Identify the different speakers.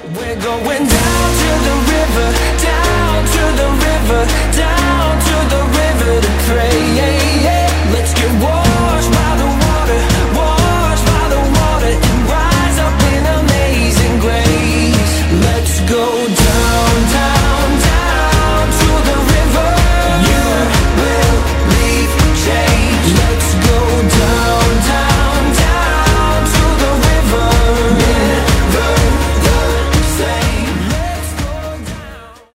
Speaker 1: We're going down to the river, down to the river, down to the river to pray. Let's get washed by the water, washed by the water, and rise up in amazing grace. Let's go down.